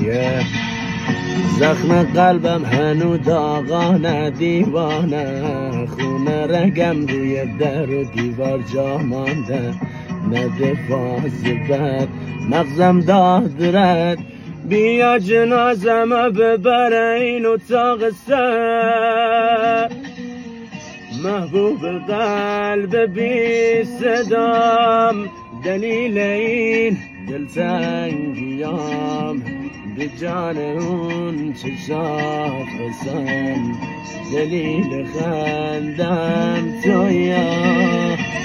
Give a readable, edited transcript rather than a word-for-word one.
زخم قلبم هنو داغانه دیوانه، خونه رگم روی در و دیوار جا مانده، نده باز بر مغزم داد رد، بیا جنازم ببر این اتاق سر، محبوب قلب بی صدام، دلیل این دلتنگیام، به جان اون چشات بسم، دلیل خندم تویا.